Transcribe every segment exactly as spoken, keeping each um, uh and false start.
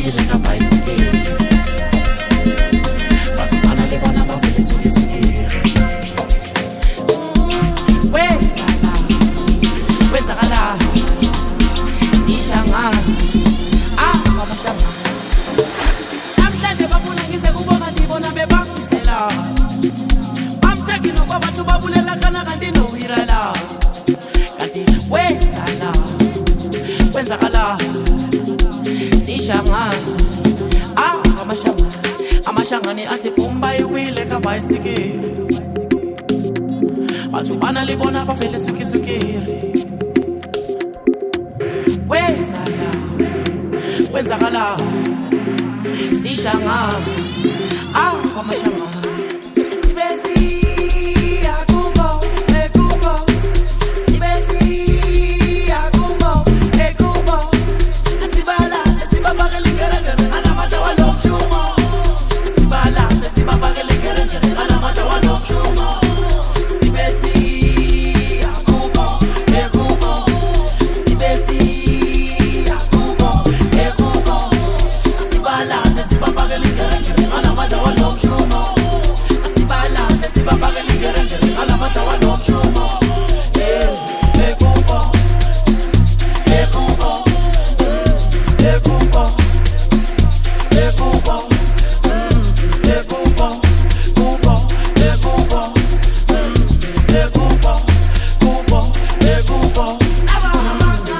wile ka bicycle. Basubana le bona ba vele suki suki. Wenzala, wenzakala. Sishanga, ah mama shanga. Namhlanje bafuna ngise kubonga ndibona bebangisela. Bamthekile kwabathu babulela kana kanti no wirala. Kanti wenzala, wenzakala. Sishanga, ah mama shanga. Amashangani athi kumba iwile ka bicycle. Bathu bana libona bafele suki suki. Wenzala, wenzakala. Sishanga, ah kwamashanga. Sibesi yakubo ekubo. Sibesi yakubo ekubo. Sibala sibabaka lingerengere alamata walomchumo. Sibala sibabaka lingerengere alamata walomchumo. Sibesi yakubo ekubo. Sibesi yakubo ekubo. Sibala sibabaka lingerengere alamata walomchumo. Sibala sibabaka lingerengere alamata walomchumo. Eh ekubo ekubo ekubo ekubo ekubo kubo ekubo ekubo kubo ekubo abamanga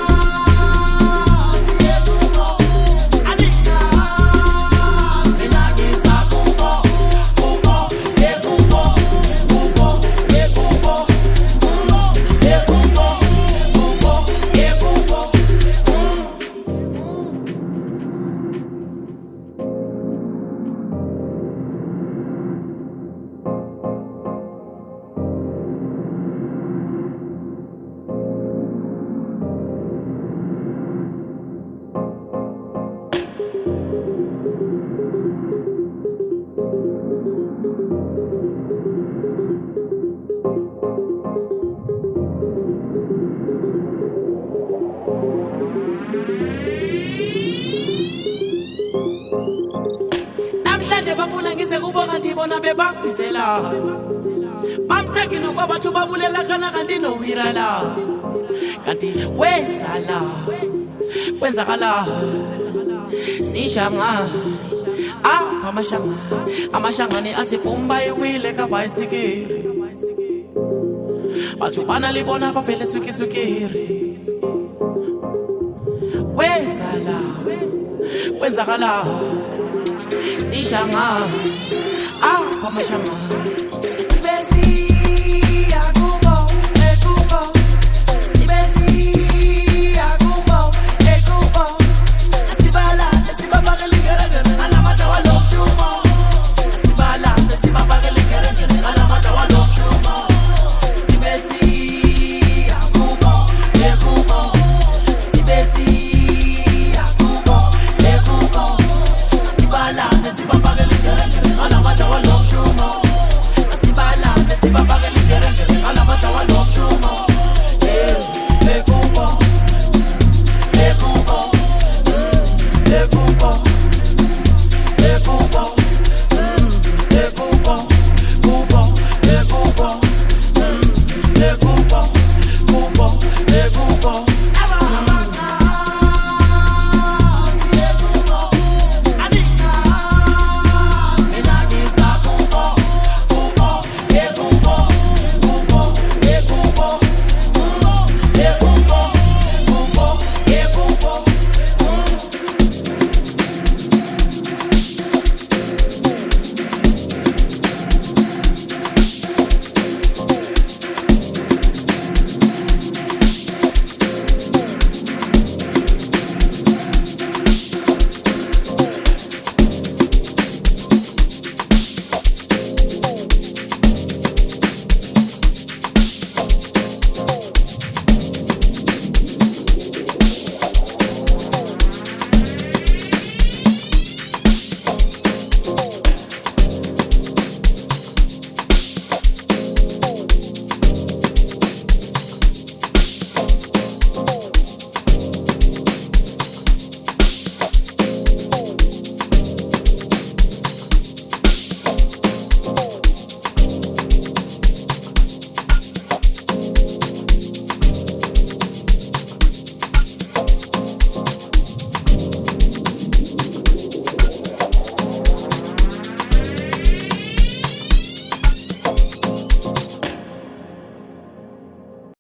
ekubo anika minagisa kubo kubo ekubo kubo ekubo kubo ekubo kubo ekubo. Namhlanje bafuna ngise kubonga ndibona bebangisela. Bamthekile kwabathu babulela kana kanti no wirala. Kanti wenzala, wenzakala. Sishanga, ah amashanga. Amashangani athi kumba iwile ka bicycle. Bathu bana libona bafele suki suki. Wenzala, wenzakala. Sishanga, ah amashanga.